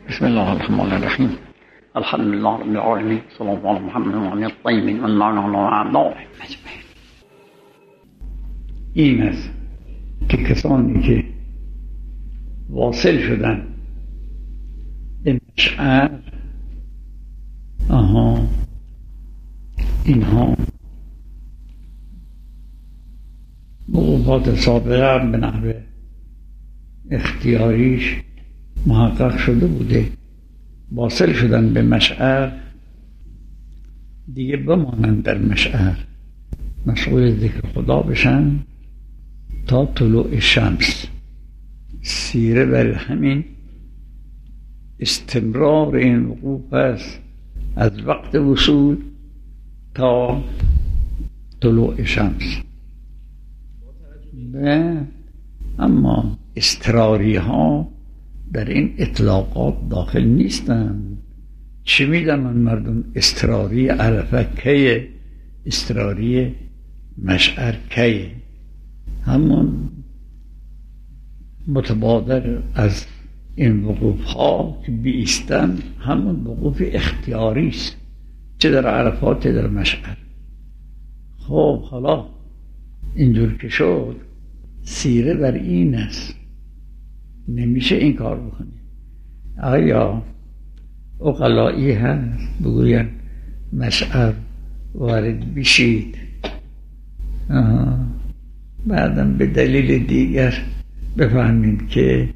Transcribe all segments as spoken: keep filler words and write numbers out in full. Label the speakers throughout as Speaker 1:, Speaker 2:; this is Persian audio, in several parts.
Speaker 1: بسم الله الرحمن الرحیم. الحمد لله رب العالمین، صلی الله علی محمد و علی الطیبین و المعنى اعضاء. این است که کسانی که واصل شدن به مشعر، آها اینها وقوفات سابقه به نحو اختیاریش محقق شده بوده، واصل شدن به مشعر، دیگه بمانند در مشعر، مشغول ذکر خدا بشن تا طلوع شمس. سیره بر همین استمرار این وقوف است از وقت وصول تا طلوع شمس. اما اضطراری ها در این اطلاقات داخل نیستند. چه میدانند مردم اضطراری عرفه کیه، اضطراری مشعر کیه؟ همون متبادر از این وقوف ها که بیستن همون وقوف اختیاری است، چه در عرفات چه در مشعر. خب حالا اینجور که شد، سیره بر این است، نمیشه این کار بکنی. آیا عقلایی هست بگوین مشعر وارد بشید، بعدم به دلیل دیگر بفهمید که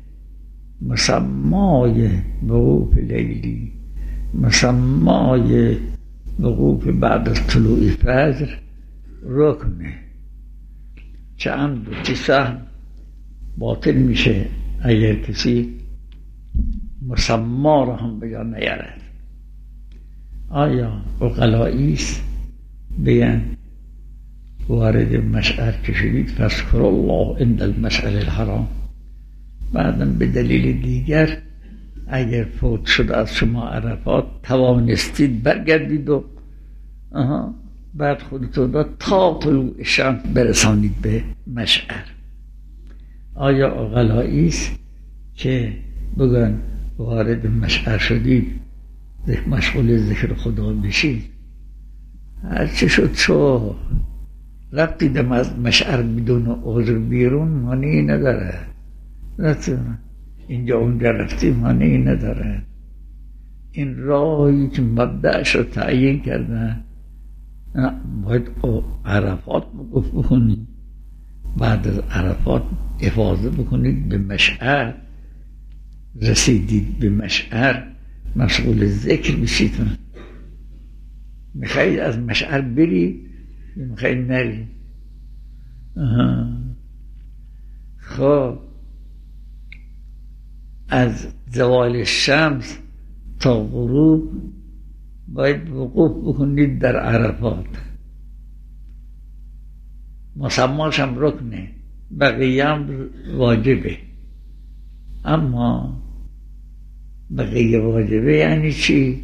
Speaker 1: مسمای وقوف لیلی، مسمای وقوف بعد از طلوع فجر رکنه، چه عمد و چه سهم باطل میشه اگر کسی مسما را هم بجا نیارد. آیا عقلایی است بیان وارد مشعر که شدید فاذکر الله عند المشعر الحرام، بعدم به دلیل دیگر اگر فوت شد از شما عرفات توانستید برگردید و آها بعد خودتون را تا طلوع شمس برسانید به مشعر. آیا عقلایی است که بگن وارد مشعر شدید مشغول ذکر خدا بشید؟ هرچه شد شو، رفتیدم از مشعر بدون عذر بیرون معنی نداره، اینجا اونجا رفتی معنی نداره. این راهی که مبدأش رو تعیین کردن باید عرفات وقوف بکنید، بعد از عرفات افاضه بکنید به مشعر، رسیدید به مشعر مشغول ذکر بشید. میخواید از مشعر برید، میخواید نرید. خب از زوال شمس تا غروب باید وقوف بکنید در عرفات، مسماش هم رکنه، بقیه هم واجبه. اما بقیه واجبه یعنی چی؟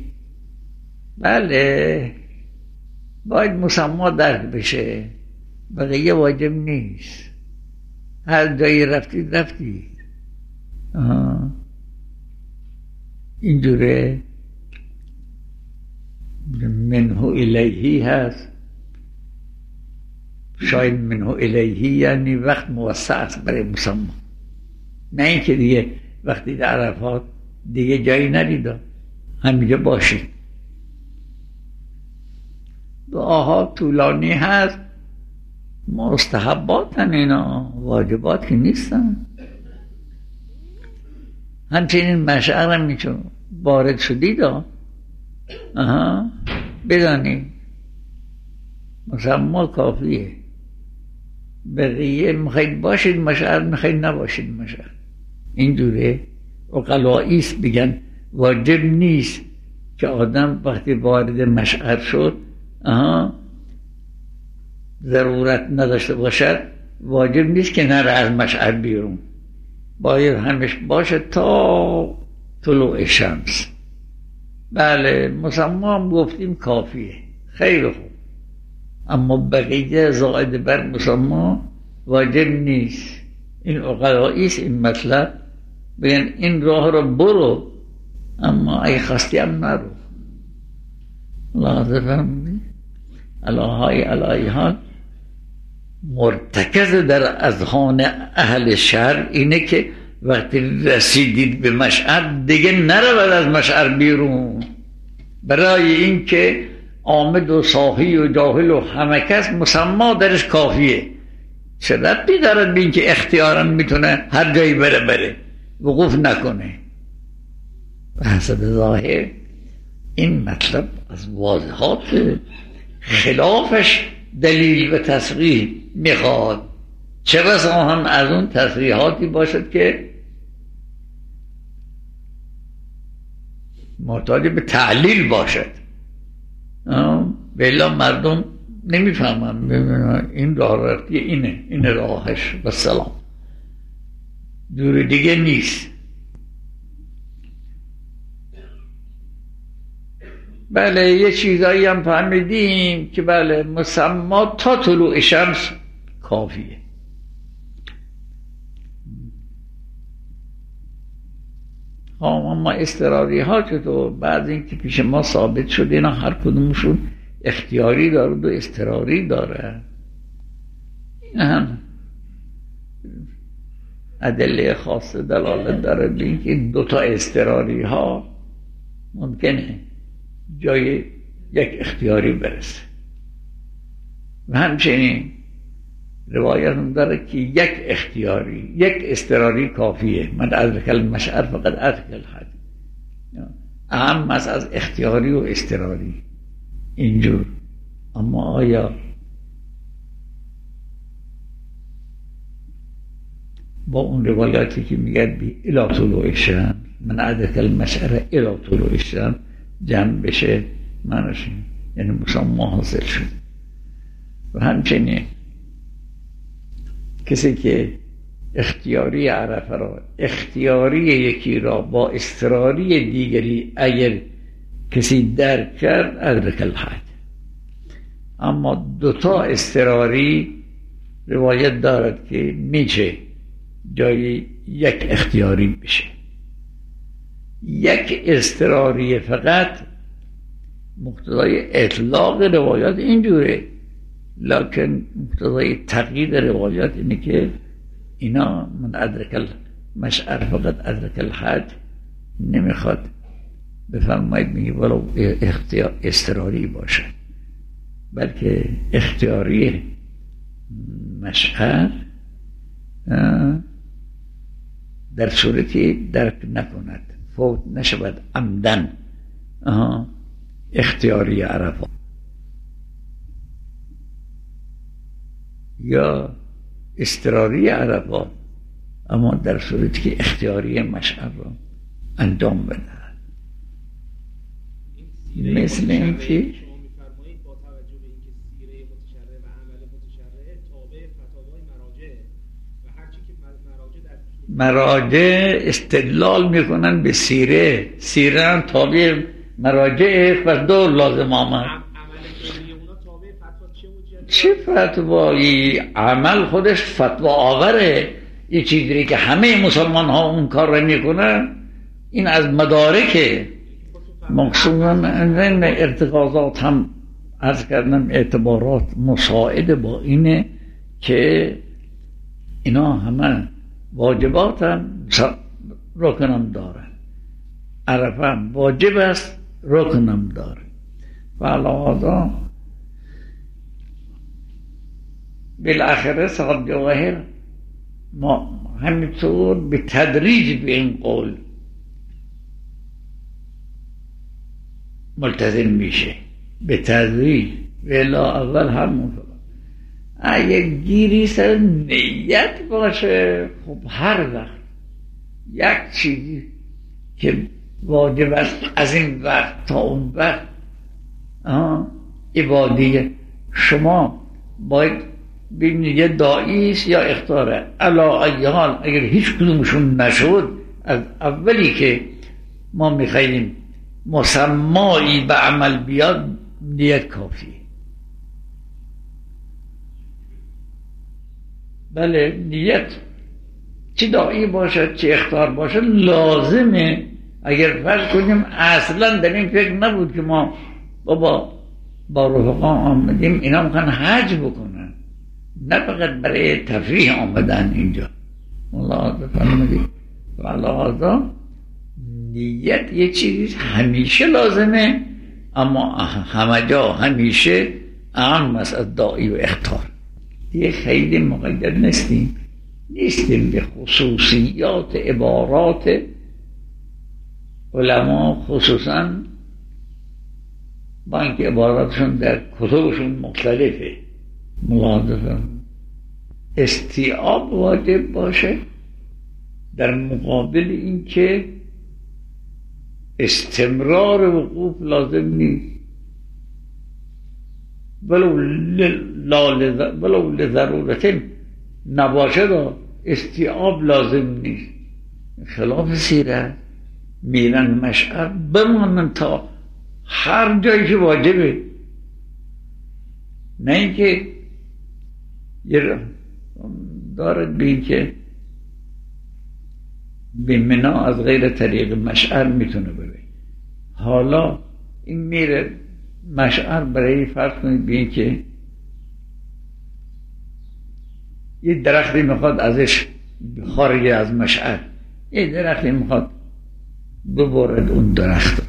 Speaker 1: بله باید مسما درک بشه، بقیه واجب نیست. هر جایی رفتید رفتید. اینجوره منه الیهی هست، شاید منه الیهی یعنی وقت موسع است برای مسما، نه اینکه دیگه وقتی در عرفات دیگه جایی نرید همینجا باشید. دعاها طولانی هست، مستحباتن، اینا واجبات که نیستن. همچنین مشعر هم میچون وارد شدید آها بدانید مسما کافیه، بقیه میخواید باشید مشعر، میخواید نباشید مشعر. اینجوره عقلایی است بگن واجب نیست که آدم وقتی وارد مشعر شد آها ضرورت نداشته باشد، واجب نیست که نره از مشعر بیرون، باید همش باشه تا طلوع شمس. بله مسما هم گفتیم کافیه، خیلی خوب. اما بقیه زائد بر مسما واجب نیست. این عقلایی است این مطلب، بگن این راه را برو اما اگه خواستی هم نرو. لازم فرمودی الهای الهی حال مرتکز در اذهان اهل شهر اینه که وقتی رسیدید به مشعر دیگه نرود از مشعر بیرون، برای اینکه عامد و صاحی و جاهل و همه کس مسما درش کافیه. چه ربطی دارد به اینکه اختیارا میتونه هر جایی بره بره وقوف نکنه. به حسب ظاهر این مطلب از واضحات خلافش دلیل و تصریح میخواد، چه بسا هم از اون تصریحاتی باشد که محتاج به تعلیل باشد. بلا مردم نمیفهمن این راه رفتی اینه، این راهش و سلام، دور دیگه نیست. بله یه چیزایی هم فهمیدیم که بله مسما تا طلوع شمس کافیه. اما استراری ها چطور؟ بعد اینکه پیش ما ثابت شد اینا هر کدومشون اختیاری داره و استراری داره، این هم ادله خاص دلالت داره به اینکه این دوتا استراری ها ممکنه جای یک اختیاری برسه. و همچنین روایت هم داره که یک اختیاری یک استراری کافیه، من ادرک المشعر فقط ادرک الحد، اهم از از اختیاری و استراری اینجور. اما آیا با اون روایاتی که میگه بی الی طلوع الشمس من ادرک المشعر الی طلوع الشمس جمع بشه معنیش یعنی مسما حاصل شد. و همچنین کسی که اختیاری عرفه را اختیاری یکی را با استراری دیگری اگر کسی درک کرد ادرک الحد. اما دوتا استراری روایت دارد که میشه جای یک اختیاری بشه. یک استراری فقط مقتضای اطلاق روایات اینجوره، لکن مقتضای تقیید روایات اینه که اینا من ادرک المشعر فقط ادرک الحد نمیخواد بفرمایید میگه ولو اختیار استراری باشه، بلکه اختیاری مشعر در صورتی درک نکند فوت نشود عمدن اختیاری عرفه یا استراری عرفه، اما در صورتی که اختیاری مشعر را انجام بده. مثل این که مراجع استدلال میکنن به سیره، سیره هم تابع مراجع و دور لازم آمد. چه فتوایی؟ عمل خودش فتوا آوره. این چیزی که همه مسلمان ها اون کار رو میکنن این از مدارکه. مقصودم این ارتقاضات هم عرض کردم اعتبارات مساعده با اینه که اینا همه واجبات هم رکن هم داره، عرفه هم واجب است رکن هم داره. و علاوه بالاخره صاحب جواهر ما همینطور به تدریج به این قول ملتزم میشه، به تدریج. ولا اول همون اگه گیری سر نیت باشه خب هر وقت یک چیزی که واجب است از این وقت تا اون وقت عبادیه شما باید ببینید یه داعی است یا اختاره. علا ای حال اگر هیچ کدومشون نشد از اولی که ما میخواییم مسمایی به عمل بیاد نیت کافی. بله نیت چه داعی باشد چه اختار باشد لازمه اگر فرض کنیم اصلا در این فکر نبود که ما بابا با رفقا آمدیم اینا میخوان حج بکنن، نه فقط برای تفریح آمدن اینجا. ملاحظه فرمودید. لذا نیت یه چیز همیشه لازمه، اما همه جا همیشه اهم است از داعی و اخطار. دیگه خیلی مقید نیستیم نیستیم به خصوصیات عبارات علما، خصوصا با اینکه عباراتشون در کتبشون مختلفه. ملاحظه استیعاب واجب باشه در مقابل اینکه استمرار وقوف لازم نیست، ولو ولو لضرورت نباشه دا استیعاب لازم نیست. خلاف سیرت میرن مشعر بمانن تا هر جایی که واجبه، نه اینکه یه دارد به این که به منا از غیر طریق مشعر میتونه بره. حالا این میره مشعر برای فرض کنید به این که یه درختی میخواد ازش خارج از مشعر، یه درختی میخواد ببرد اون درخت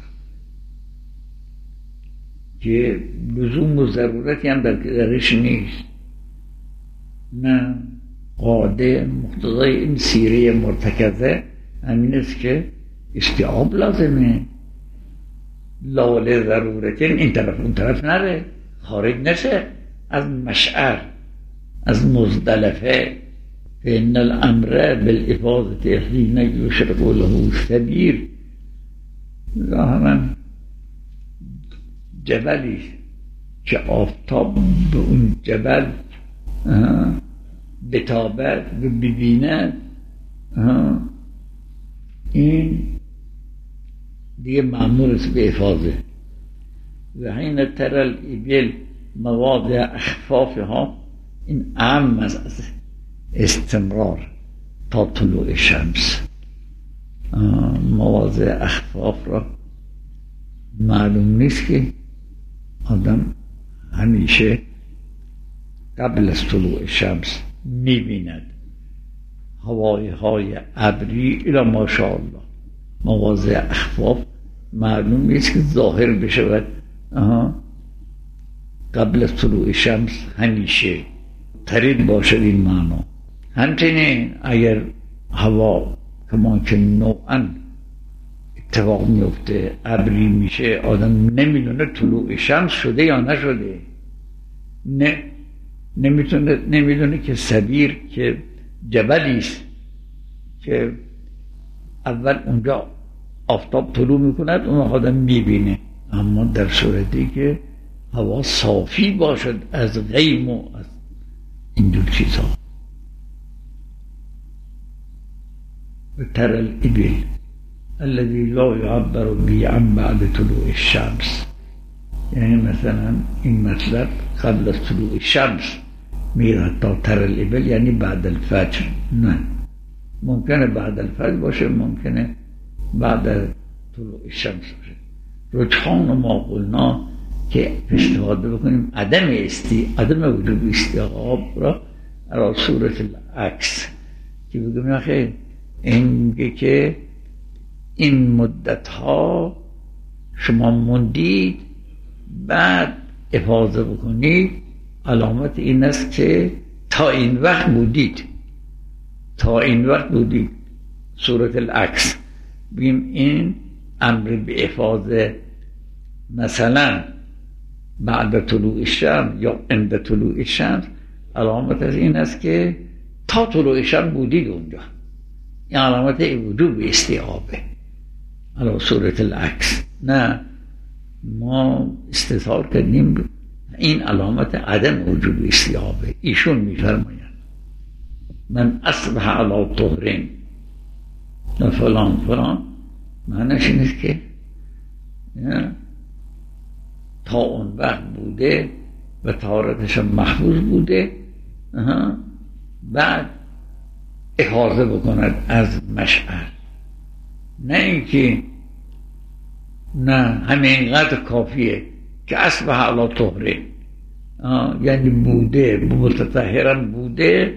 Speaker 1: که لزوم و ضرورتی هم در درش نیست. نه، قاعده مقتضای این سیره مرتکزه همین است که استیعاب لازمه، لاله ضرورتین این طرف اون طرف نره، خارج نشه از مشعر، از مزدلفه. فإن الامر بالافاضه حين يشرق له سبیر. ظاهرا جبلی که آفتاب به اون جبل بتابد و ببیند، این دیگه معمول است به افاضه. و حین تر الابل مواضع اخفافها، این اهم از استمرار تا طلوع شمس. مواضع اخفاف را معلوم نیست که آدم همیشه قبل از طلوع شمس میبیند هوای های ابری الی ماشاءالله. مواضع اخفاف معلوم نیست که ظاهر بشود قبل از طلوع شمس همیشه ترید باشد این معنا. همچنین اگر هوا کمان که نوعا اتفاق میفته ابری میشه، آدم نمیدونه طلوع شمس شده یا نشده، نه نمیتونه نمیدونه که سبیر که جبلی است که اول اونجا آفتاب طلوع میکند اون آدم میبینه. اما در صورتی که هوا صافی باشد از غیم و از اینجور چیزها. و تر الابل الذي لا يعبر به عن بعد طلوع الشمس، یعنی مثلا این مطلب قبل از طلوع شمس میره تا تر الابل یعنی بعد الفجر. نه، ممکنه بعد الفجر باشه، ممکنه بعد طلوع شمس باشه. رجحان ما قلنا که استفاده بکنیم عدم استی عدم وجود استیعاب را را صورت العکس، که بگیم آخه این میگه که این مدت ها شما موندید بعد افاضه بکنید، علامت این است که تا این وقت بودید، تا این وقت بودید. صورت العکس بگیم این امر به افاضه مثلا بعد طلوع شمس یا عند طلوع شمس، علامت از این است که تا طلوع شمس بودید اونجا. این علامت وجوب استیعابه علی صورت العکس. نه، ما استظهار کردیم این علامت عدم وجوب استیعابه. ایشون میفرمایند من اصبح علی طهرین فلان فلان، معنیش این است که تا اون وقت بوده و طهارتش محفوظ بوده، بعد احاطه بکند از مشعر. نه اینکه نه همینقدر کافیه که اصبح علی طهره، یعنی بوده متطهرم بوده،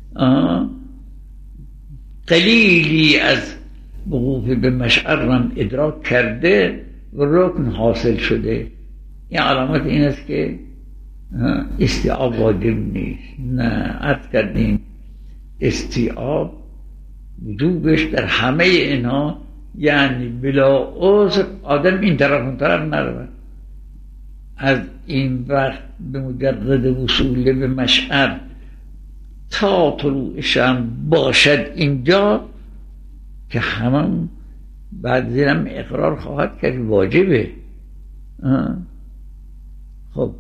Speaker 1: قلیلی از وقوف به مشعرم ادراک کرده و رکن حاصل شده. این علامت این است که استیعاب واجب نیست. نه، عرض کردیم استیعاب وجوبش در همه اینها یعنی بلا عذر آدم این طرف اون طرف نرود. از این وقت به مجرد وصول به مشعر تا طلوعش هم باشد اینجا که همون بعد زیرم اقرار خواهد کرد واجبه. خب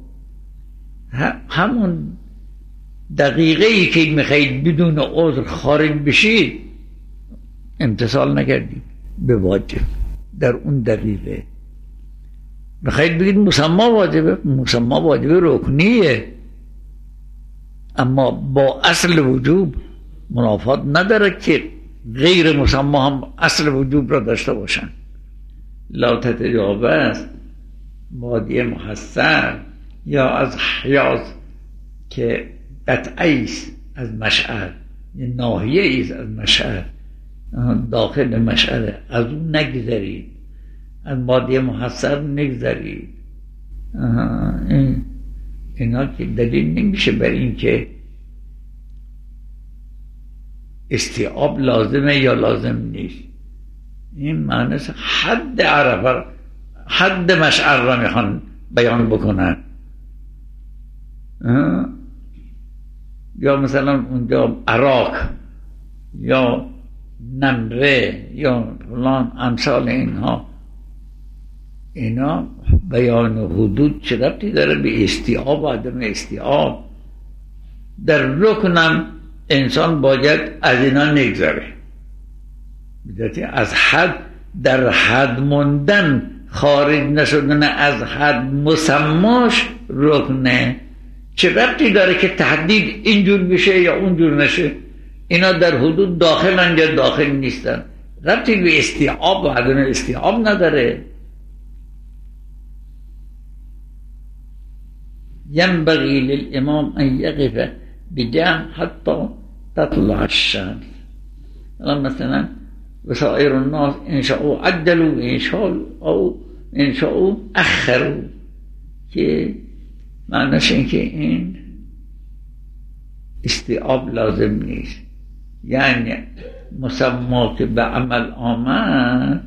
Speaker 1: همون دقیقه ای که میخواید بدون عذر خارج بشید امتثال نکردید به واجب در اون دقیقه. میخواید بگید مسما واجبه، مسما واجبه رکنیه، اما با اصل وجوب منافات نداره که غیر مسما هم اصل وجوب را داشته باشن. لا تتجاوز مادی محسر یا از حیاز که قطعیست از مشعر، یه ناحیه ایست از مشعر، داخل مشعره، از اون نگذرید، از مادی محسر نگذرید. این اینا که دلیل نمیشه بر این که استیعاب لازمه یا لازم نیست. این معنی حد عرفه، حد مشعر را میخوان بیان بکنن. یا مثلا اونجا عراق یا نمره یا فلان امثال اینها، اینا بیان حدود چه ربطی داره به استیعاب و عدم استیعاب؟ در رکنم انسان باید از اینا نگذره، از حد، در حد موندن، خارج نشدن از حد مسماش رکنه. چه ربطی داره که تحدید اینجور بشه یا اونجور نشه؟ اینا در حدود داخلن یا داخل نیستن، ربطی به استیعاب و عدم استیعاب نداره. ينبغي للإمام أن يقف بجاه حتى تطلع الشمس. مثلا وسائر الناس إن شاءوا عدلوا إن شاءوا أو إن شاءوا أخروا، که معنیش این که این استیعاب لازم نیست. یعنی مسما که به عمل آمد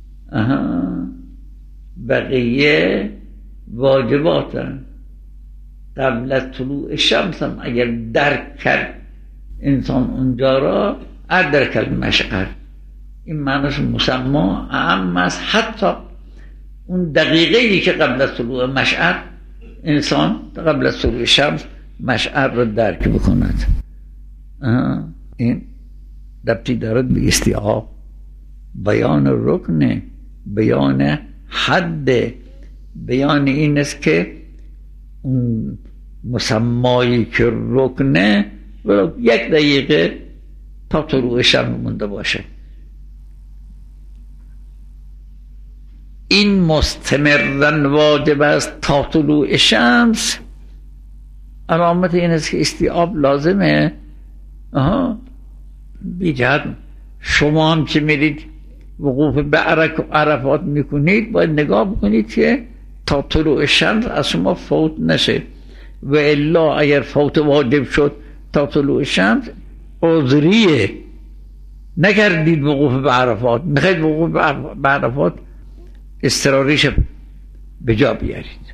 Speaker 1: بقیه واجباتن. قبل از طلوع شمس هم اگر درک کرد انسان اونجا را ادرک المشعر، این معنیش مسما اهم است حتی اون دقیقه ای که قبل از طلوع مشعر انسان قبل از طلوع شمس مشعر را درک بکند. این ربطی دارد به استیعاب. بیان رکن، بیان حد، بیان این است که اون مسمایی که رکنه یک دقیقه تا طلوع شمس مونده باشه. این مستمرن واجب است تا طلوع شمس، علامت این است که استیعاب لازمه. آها بیجهت شما هم که میرید وقوف به عرفات میکنید باید نگاه بکنید که تا طلوع شمس از شما فوت نشه، و الا اگر فوت واجب شد تا طلوع شمس عذریه، نکردید وقوف به عرفات، میخواید وقوف به عرفات استراریش به جا بیارید.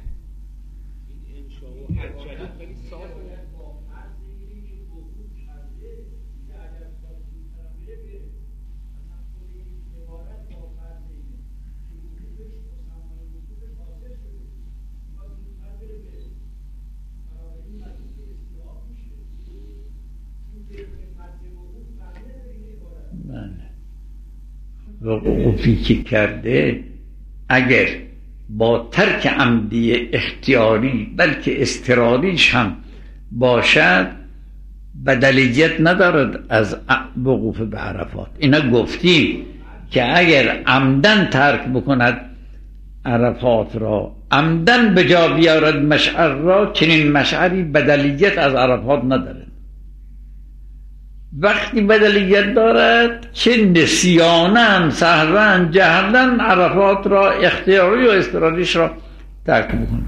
Speaker 1: وقوفی که کرده اگر با ترک عمدی اختیاری بلکه اضطراریش هم باشد بدلیت ندارد از وقوف به عرفات. اینا گفتیم که اگر عمدن ترک بکند عرفات را عمدن به جا بیارد مشعر را، چنین مشعری بدلیت از عرفات ندارد. وقتی بدلیت دارد چه نسیانن سهون جهلن عرفات را اختیاری و اضطراریش را ترک بکنه.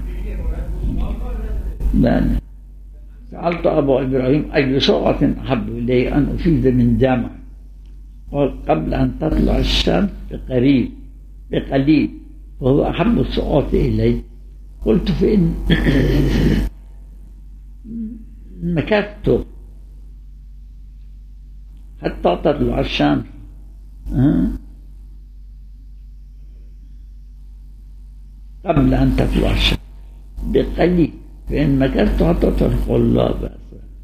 Speaker 1: بله. سألت ابا ابراهیم ای ساعت احب الی ان افید من جمع، قال قبل ان تطلع الشمس بقریب بقلیل وهو احب الساعات الی. قلت فإن مكثت حتى تطلع الشمس قبل أن تطلع الشمس بقليل فإن مكثت حتى تطلع. لا بأس.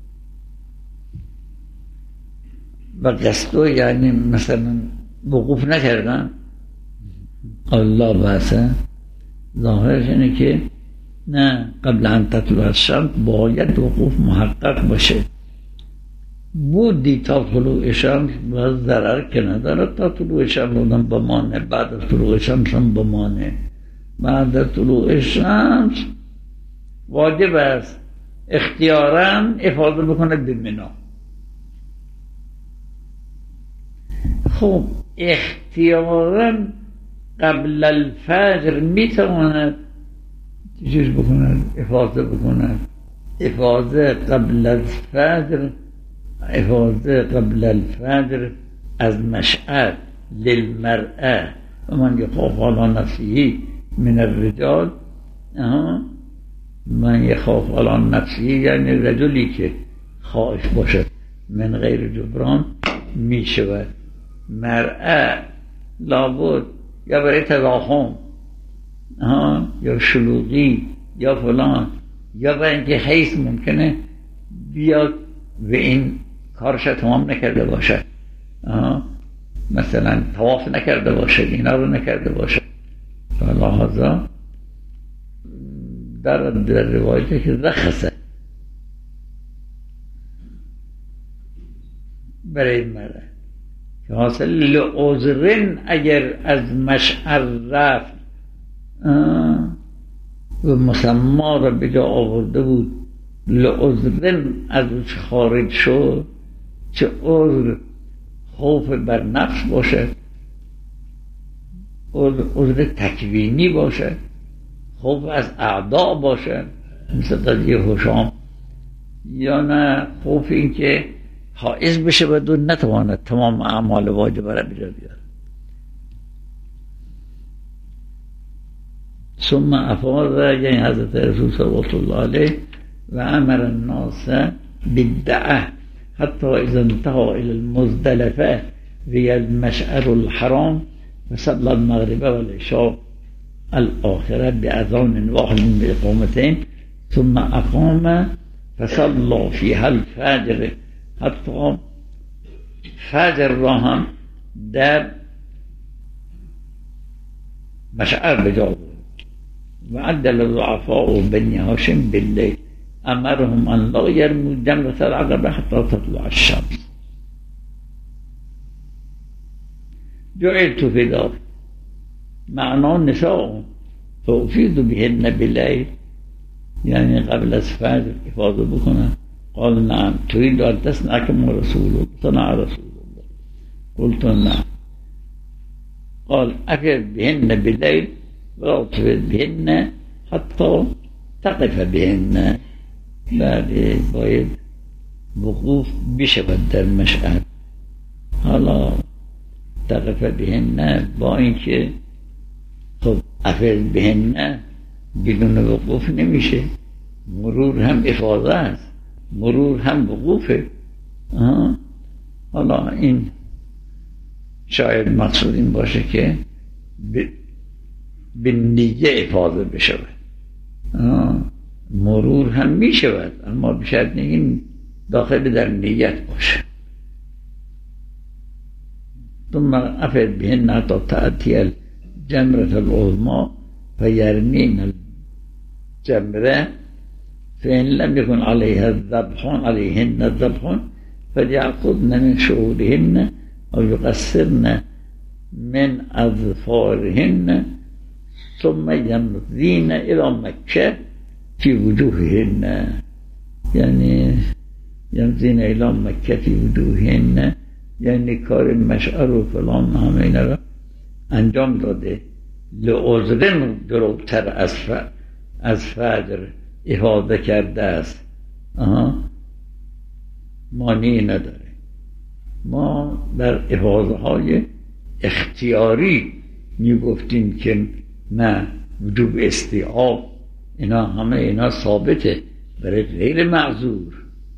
Speaker 1: بقصدو يعني مثلا وقوف نکردن. قال لا بأس. ظاهرش اینه که نه، قبل ان تطلع الشمس باید وقوف محقق باشه. بودی تا طلوع شمس و ضرر که نداره، تا طلوع شمس بودن بمانه، بعد از طلوع شمس هم بمانه. بعد از طلوع شمس واجب است اختیاراً افاضه بکنه به مینا. خب اختیاراً قبل الفجر میتواند چیز بکند، افاضه بکند. افاضه قبل الفجر، افاضه قبل الفجر از مشعر للمرأة و من یخاف علی نفسه من الرجال. من یخاف علی نفسه یعنی رجلی که خائف باشد من غیر جبران می شود. مرأة لابد یا برای تضاخم یا شلوغی یا فلان، یا برای اینکه حیث ممکنه بیاد و این کارش تمام نکرده باشد، مثلا طواف نکرده باشد، اینا رو نکرده باشد. لحاظا در, در روایته که رخصه برای مره که حاصل لعذرن اگر از مشعر رفت و مسما را به جا آورده بود، لعذرن از اوش خارج شد، چه عذر خوف بر نفس باشد، عذر تکوینی باشد، خوف از اعداء باشد مثل قضیه هشام، یا نه خوف این که حائز بشه و دو نتواند تمام اعمال واجبه را بجا بیارد. ثم افاض یعنی حضرت رسول صلی الله علیه و امر الناس بالدعاء حتی اذا انتهى الى المزدلفه وهي المشعر الحرام فصلى المغرب والعشاء الاخره باذان واحد باقامتين ثم اقام فصلى فيها الفجر حتی فجر را هم در مشعر بجا و عدل ضعفاء بنی هاشم باللیل امرهم ان لا يرموا جمرة العقبة حتى تطلع الشمس. جعلت فداء معناه نساء فأفيد بهن بالليل يعني قبل الفجر افاضه بکنن. قال نعم تريد ان تصنع كما رسول الله صنع رسول الله. قلت نعم. قال افد بهن بالليل ولا تفد بهن حتى تقف بهن. بله باید وقوف بشود در مشعر. حالا تقف بهن با اینکه خب افد بهن بدون وقوف نمیشه، مرور هم افاضه است، مرور هم وقوفه. حالا این شاید مقصود این باشه که به نیه افاضه بشود. مرور هم می شود اما بشاید این داخل در نیت باشه. ثم افد بهن حتی تأتی الجمرة العظمى فيرمين الجمرة فإن لم يكن عليها الذبح عليهن الذبح فليعقدن من شعورهن أو يقصرن من أظفارهن ثم يمضين إلى مكة في وجوههن، یعنی یمضین الی مکه فی وجوههن، یعنی کار مشعر و فلان همه اینا را انجام داده. لعذر جلوتر از ف... از فجر احاطه کرده است. آها، مانعی نداره. ما در احاطه های اختیاری می گفتیم که نه، وجوب استیعاب اینا همه اینا ثابته برای غیر معذور.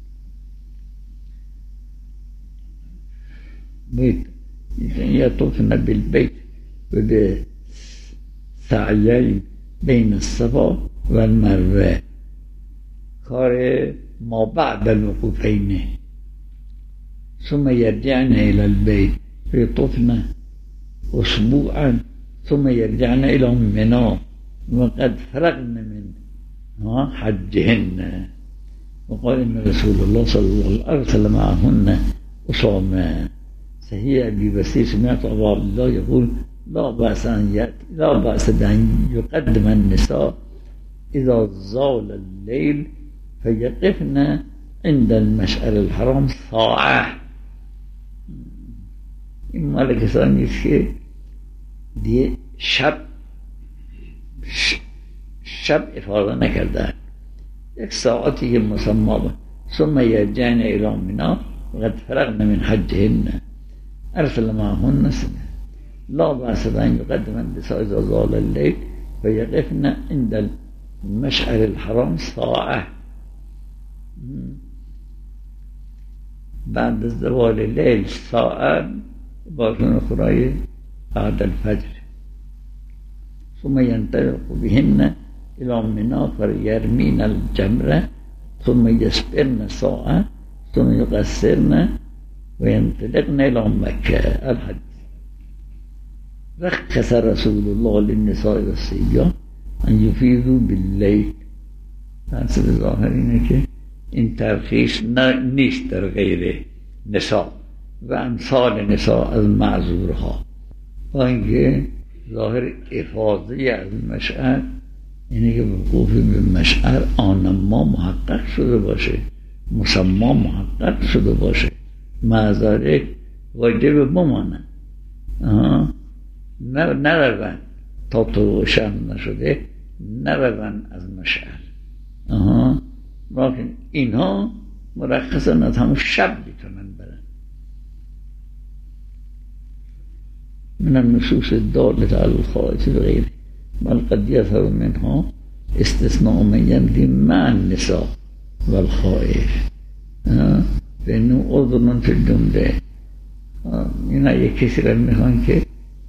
Speaker 1: بیت یطوفن بالبیت و به سعیین بین الصفا و المروه، کار ما بعد الوقوفین. ثم يرجعن إلى البيت فيطوفن أسبوعا ثم يرجعن إلى منى وقد فرغن من حجهن. وقال إن رسول الله صلى الله عليه وسلم معهن أسامة. صحيح أبي بصير سمعت أبا عبد الله يقول لا بأس أن لا بأس بأن يقدم النساء إذا زال الليل فيقفن عند المشعر الحرام ساعة. این مال کسانی است که دیگه شب شب افاده نکردن، یک ساعتی که مسمى بود. ثم يرجعن إلى منى وقد فرغن من حجهن أرسل معهن سنة. لا بأس بأن يقدم النساء إذا زال الليل فيقفن عند المشعر الحرام ساعة. بعد زوال الليل ساعة باشون أخرى بعد الفجر. ثم ينطلق بهن إلى منى فيرمين الجمرة ثم يسبرن ساعة ثم يقصرن وينطلقن إلى مكة. الحج. رخص رسول الله للنساء والصبيان أن يفيضوا بالليل. حسب ظاهر اینه که این ترخیص نیست در غیر نساء و امثال نساء از معذورها، با اینکه ظاهر افاضه از مشعر اینه که وقوف به مشعر آن ما محقق شده باشه، مسما محقق شده باشه، معذارک واجب بمانه، نروند تا طلوع شمس نشده، نروند از مشعر. آها، لیکن اینها مرخصن از همون شب میتونن برن. من النصوص الدالة على الخائف وغيره بل قد يظهر منها استثناء من يمضي مع النساء والخائف فإنه عذر في الجمله. اینا یک کسی را میخوان که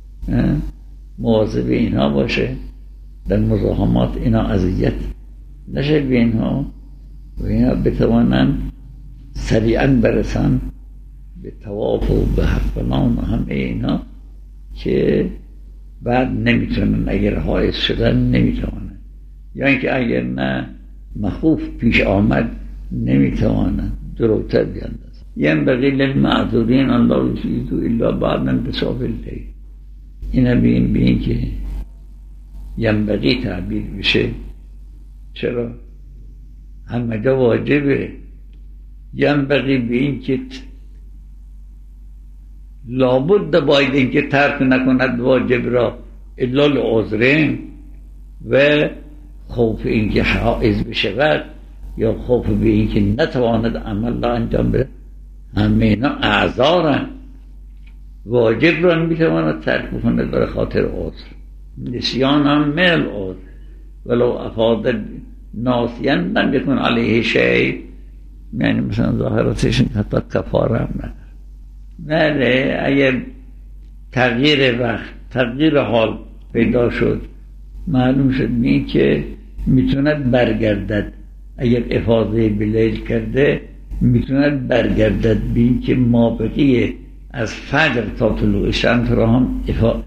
Speaker 1: مواظب اینها باشه، در مزاحمات اینا اذیت نشه به اینها و اینا بتوانن سریعا برسن به طواف و به حفلان و همه اینا که بعد نمیتونن، اگر حائض شدن نمیتوانن، یا اینکه اگر نه مخوف پیش آمد نمیتوانن جلوتر بیاندازن. ینبغی للمعذورین ان لا یفیضوا الا بعد انتصاف الليل. اینا بین بین که ینبغی تعبیر بشه. چرا؟ همه جا واجبه. ینبغی به این که لابد باید این که ترک نکند واجب را الا لعذرین و خوف این که حائض بشود یا خوف به این که نتواند عمل را انجام بده، همه اینا اعذارن. واجب را میتواند ترک بکند برای خاطر عذر. نسیان هم مل عذر ولو افاد ناسیان لم یکن علیه شیء، یعنی مثلا ظاهراتش حتی کفاره هم نداره. بله، اگر تغییر وقت، تغییر حال پیدا شد، معلوم شد می که میتوند برگردد. اگر افاضه بلیل کرده میتوند برگردد بین که مابقی از فجر تا طلوع شمس را هم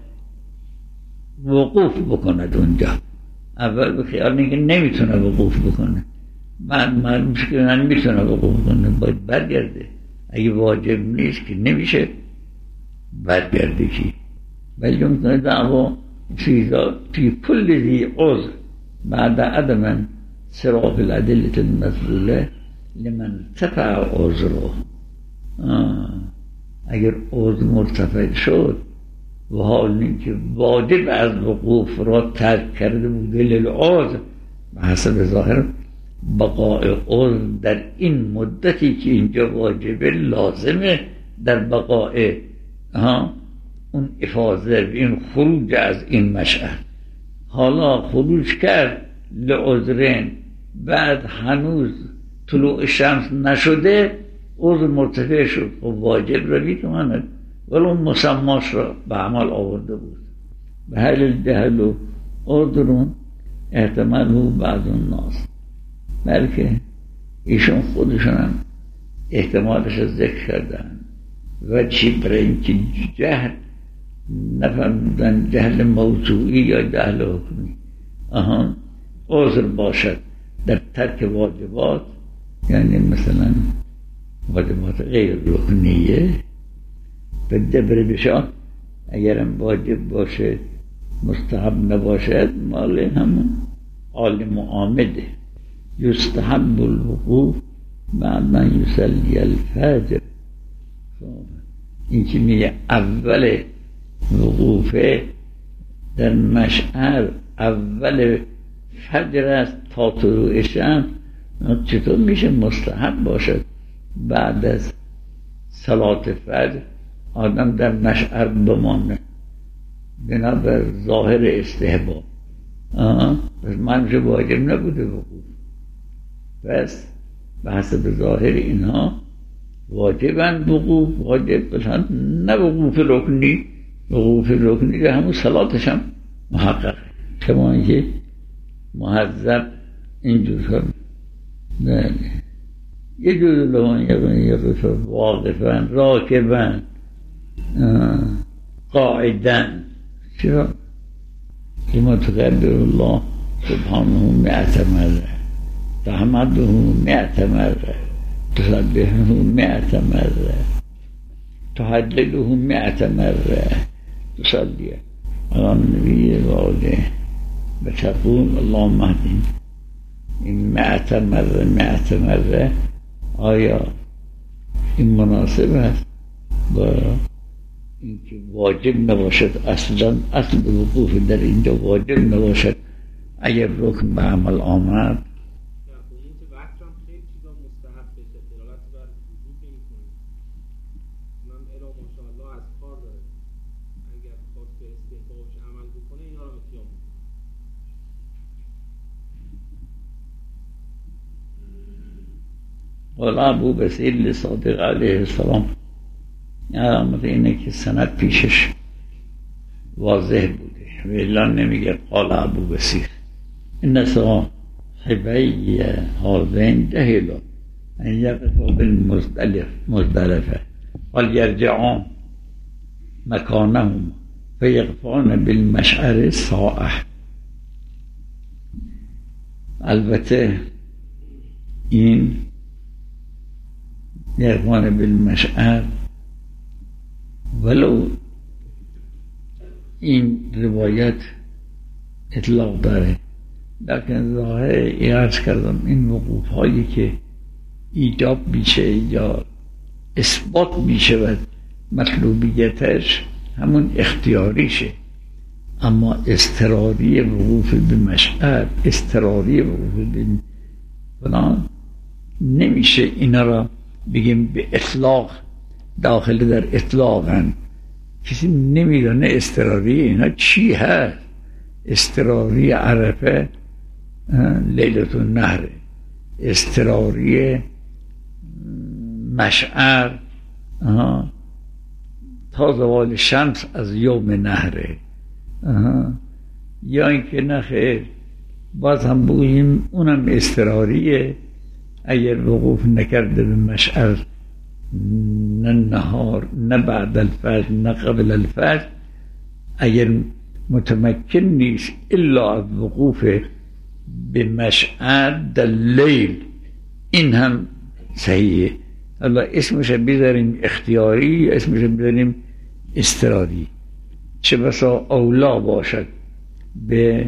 Speaker 1: وقوف بکند اونجا. اول به خیال اینکه نمیتونه وقوف بکنه، بعد معلوم شد که نمیتونه وقوف بکنه، باید برگرده. اگه واجب نیست که نمیشه برگرده کی. ولی ممکنه دعوا في في كل ذي عذر بعد عدم صراف الأدلة المدلولة لمن ارتفع عذره. آه. اگر عذر مرتفع شد و حال اینکه واجب از وقوف را ترک کرده بود للعذر به حسب ظاهر بقای عذر در این مدتی که اینجا واجبه لازمه در بقای ها اون افاظه این خروج از این مشعر. حالا خروج کرد لعذرین بعد هنوز طلوع شمس نشده عذر مرتفع شد و واجب را میتواند ولی اون مسماش را به عمل آورده بود. به حل الجهل و عذرون احتمال بعض الناس، بلکه ایشون خودشون هم احتمالش را ذکر کردن و چی برای اینکه جهل نفهمیدن جهل موضوعی یا جهل حکمی آهان عذر باشد در ترک واجبات، یعنی مثلا واجبات غیر رکنیه به دبر بشان اگرم واجب باشه مستحب نباشد مال همون عالم عامده. یستحب الوقوف بعد من یصلی الفجر. این که میگه اول وقوفه در مشعر اول فجر است تا طلوع شمس، چطور میشه مستحب باشد بعد از صلات فجر آدم در مشعر بمانه بنابر ظاهر استحباب؟ پس منش واجب نبوده وقوف، پس به حسب ظاهر اینها واجبن وقوف، واجب بلند نه وقوف رکنی. وقوف رکنی که همون صلاتش هم محققه کما اینکه محذب اینجور هم نه یه جور لون یقف واقفا راکبا قاعدا. چرا؟ لما تقبل الله سبحانه مئة مرة تحمده مئة مرة تسبحه مئة مرة تهلله مئة مرة تصلي على النبي وآله وتقول اللهم اهدني مئة مرة مئة مرة. آیا این مناسب است با اینکه واجب نباشد؟ اصلا اصل وقوف در اینجا واجب نباشد اگر رکن به عمل آمد. قال ابو بصیر لصادق علیه السلام، علامت اینه که سند پیشش واضح بوده و الا نمیگه قال ابو بصیر این صاحبی هذین جهلا ان یقفوا بالمزدلفه وليرجعوا مکانهم فیقفان بالمشعر ساعه. البته این یقفان بالمشعر ولو این روایت اطلاق داره، لکن ظاهر عرض کردم این وقوف هایی که ایجاب میشه یا اثبات میشود مطلوبیتش همون اختیاریشه، اما اضطراری وقوف به مشعر اضطراری وقوف به فلان نمیشه اینا را بگیم به اطلاق داخل در اطلاقاً. کسی نمیدونه اضطراری اینا چی هست. اضطراری عرفه لیلة النحر، اضطراری مشعر تا زوال شمس از یوم نحره، یا اینکه نخیر باز هم بگوییم اونم اضطراریه اگر وقوف نکرده به مشعر نه نهار نه بعد الفجر نه قبل الفجر، اگر متمکن نیست الا از وقوف به مشعر در لیل، این هم صحیحه. حالا اسمش بذاریم اختیاری، اسمش بذاریم اضطراری، چه بسا اولا باشد به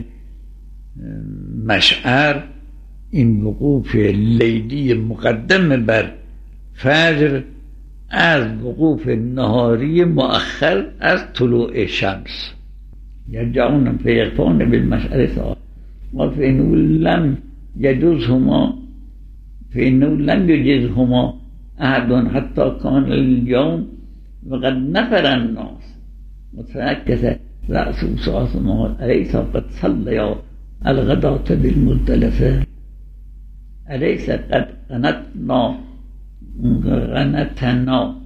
Speaker 1: مشعر این وقوف لیلی مقدم بر فجر از وقوف نهاری مؤخر از طلوع شمس. یرجعون فیقفون بالمشعر ثاء و فإنه لم یجزهما فإنه لم یجزهما احد حتی کان اليوم وقد نفر الناس مترکز رأسه ساعة ما أليس قد صليا الغداة بالمزدلفة أليس قد قنتنا قنتنا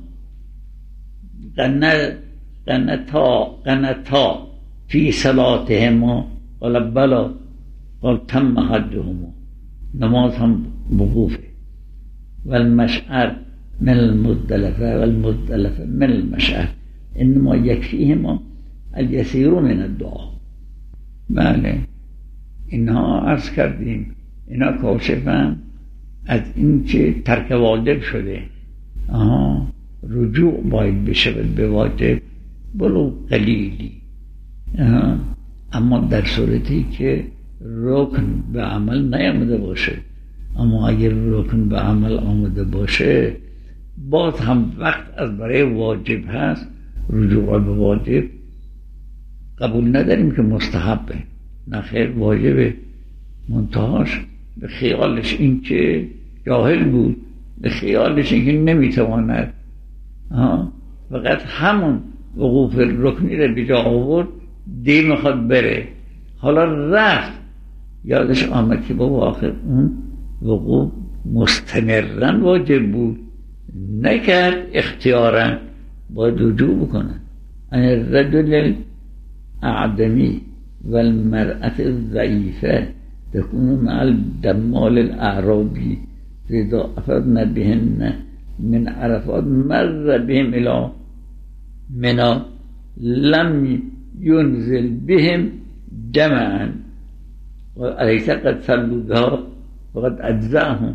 Speaker 1: قنتا قنتا في صلاتهما قال بلى قال تم حجهما. نماز هم وقوفه. والمشعر من المزدلفة والمزدلفة من المشعر إنما يكفيهما الیسیر من الدعا. بله اینها عرض کردیم اینا کاشفن از این که ترک واجب شده. آها رجوع باید بشه به واجب بلو قلیلی. آها. اما در صورتی که رکن به عمل نیامده باشه، اما اگر رکن به عمل آمده باشه باز هم وقت از برای واجب هست، رجوع به واجب قبول نداریم که مستحبه، نه خیر واجبه. منتهاش به خیالش این که جاهل بود، به خیالش این که نمیتواند فقط همون وقوف رکنی رو به جا آورد، دی میخواد بره، حالا رفت یادش آمد که بابا آخر اون وقوف مستمرن واجب بود، نکرد اختیارا، باید رجوع بکنن. الرجل اعدمی والمرأة الضعیفه تكون مع الدمال الاعرابی اذا افضن بهن من عرفات مر بهم الى منى لم ينزل بهم جمعا وأليس قد صلوا بها وقد اجزاهم.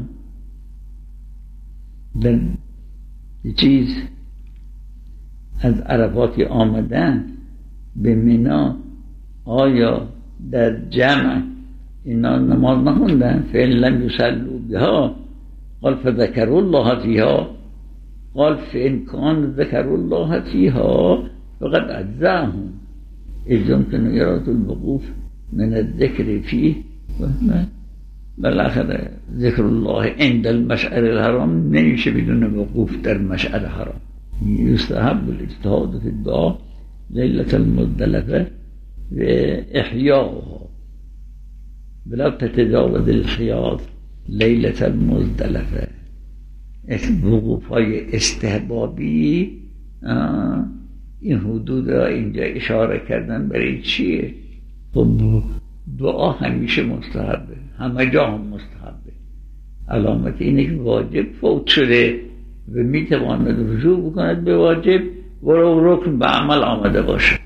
Speaker 1: در چیز از عرفاتی آمدن به منی، آیا در جمع اینا نماز نخوندن؟ فإن لم يصلوا بها قال فذكروا الله فيها قال فإن كان ذكروا الله فيها فقد أجزاهم إذ يمكن إرادة الوقوف من الذكر فيه. بالاخره ذکر الله عند المشعر الحرام نمیشه بدون وقوف در مشعر حرام. يستحب الاجتهاد في الدعاء ليلة المزدلفة وإحياؤها بلا تتجاوز الحياض ليلة المزدلفة. وقوف های استحبابی این حدود را اینجا اشاره کردن برای چیه؟ خب دعا همیشه مستحبه، همه جا هم مستحبه. علامت اینه که واجب فوت شده و میتواند رجوع بکند به واجب ولو رکن به عمل آمده باشه.